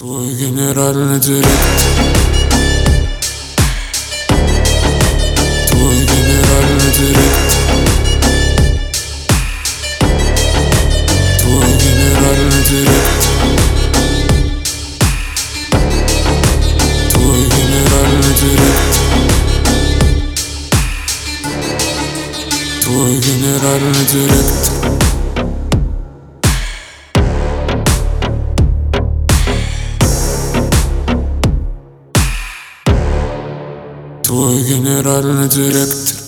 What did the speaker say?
Твой генеральный директор. Твой генеральный директор. Твой генеральный директор. Твой генеральный директор. Твой генеральный директор. Твой генеральный директор.